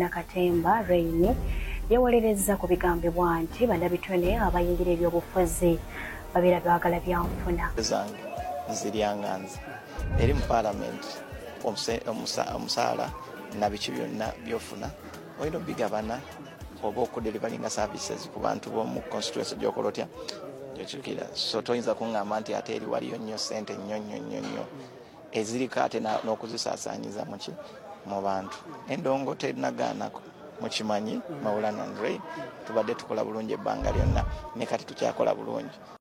Nakatemba Rainy yawolereza ku bigambibwa nti bannabitone abayingira ebyobufuzi babeera baagala byanfuna. Zange nziryanganze eri mu Parliament omusaala na biki byonna byofuna olina obigabana oba okudelivaringa services ku bantu b'omu constituency gy'okola otya gyokikira. So toyinza kuŋŋamba nti ate eri waliyo nnyo ssente nnyo eziriko ate n'okuzisaasaanyiza mu bantu. Endongo terinagaanako mukimanyi Mawulana Ray tubadde tukola bulungi ebbanga lyonna ne kati tukyakola bulungi.